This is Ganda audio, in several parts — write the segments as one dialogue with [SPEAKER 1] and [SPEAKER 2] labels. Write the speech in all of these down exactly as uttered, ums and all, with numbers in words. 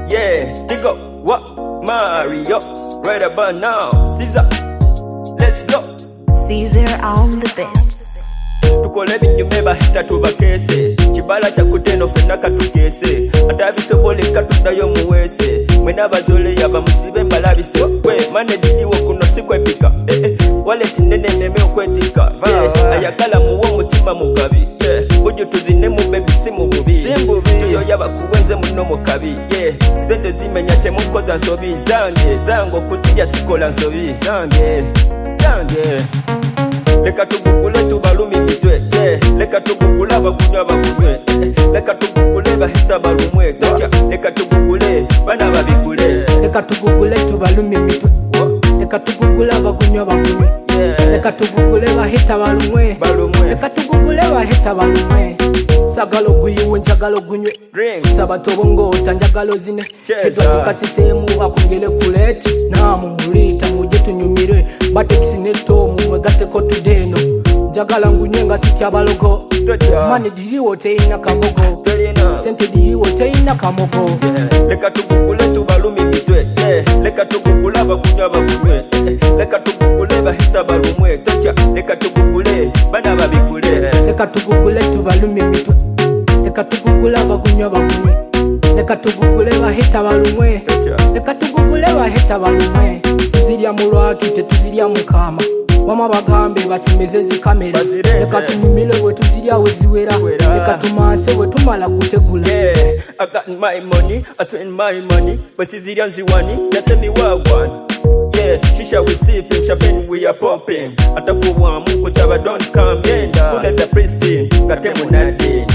[SPEAKER 1] Yeah, Tigo, what? Mario, right about now. Caesar, let's go.
[SPEAKER 2] Caesar on the beats.
[SPEAKER 1] Tukole binyumeba hita tubakese Chibala cha kuteno fenaka tukese Atabisobole katudayo muwese Mwena bazole yaba musibe mbalabiso Kwe mane didiwo kuno sikwe pika eh, eh. Wale tinene neme ukwetika yeah. Ayakala muwo mutima mukabi yeah. Uju tuzine mubebi simu bubi Tuyo yaba kuwenze muno mukabi yeah. Sente zimenyate mukoza nsobi Zange, zango kuzija sikola nsobi Zange, zange Leka tugugule tubalumi mitwe yeah. Leka tugugule abakunywa bakunywe yeah. Leka tugugule bahita balumwe Tacha, leka tugugule bana babigule
[SPEAKER 3] Leka tugugule tubalumi mitwe Leka tugugule abakunywa bakunywe yeah. Leka tugugule bahita balumwe Leka tugugule bahita balumwe Sagalo guyiwe njagalo gunywe Sabato bongo tanjagalo zine Kedwa tukasisemu akungele kuleti Namu mulita muje tunyumire Batekisi neto mwe gateko tudeno Njagala ngunywenga siti abalogo Mani diriwo teina kamogo Sente diriwo teina kamogo
[SPEAKER 1] yeah. Leka tugugule tubalumi mitwe yeah. Leka tugugule abakunywa bakunywe yeah. Leka tugugule bahita balumwe Tacha, leka tugugule bana babigule
[SPEAKER 3] Leka tugugule tubalumi mitwe Leka tugugule abakunywa bakunywe Leka tugugule bahita balumwe Leka tugugule bahita balumwe Tuzirya mulwatu tetuzirya mukama Wama bagambe basimeze zikamera Leka tunyumile we tuzirya weziwera Leka tumase we tumala kutegula
[SPEAKER 1] yeah. I got my money, I spend my money Basizirya nziwani, yatemi wagwan Yeah, shisha we sipping, champagne we are popping Atakuwa mungu saba don't come in Kuleta pristine, katemu nadini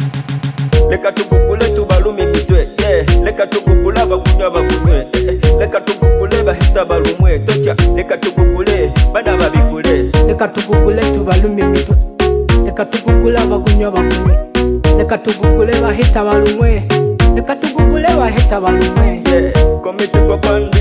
[SPEAKER 1] Leka tugugule tubalumi mitwe yeah. Leka tugugule abakunywa bakunywe yeah. Leka tugugule bahita balumwe Tocha, leka tugugule bana babigule
[SPEAKER 3] Leka tugugule tubalumi mitwe Leka tugugule abakunywa bakunywe Leka tugugule bahita balumwe Leka tugugule bahita balumwe
[SPEAKER 1] yeah. Komiti kwa panda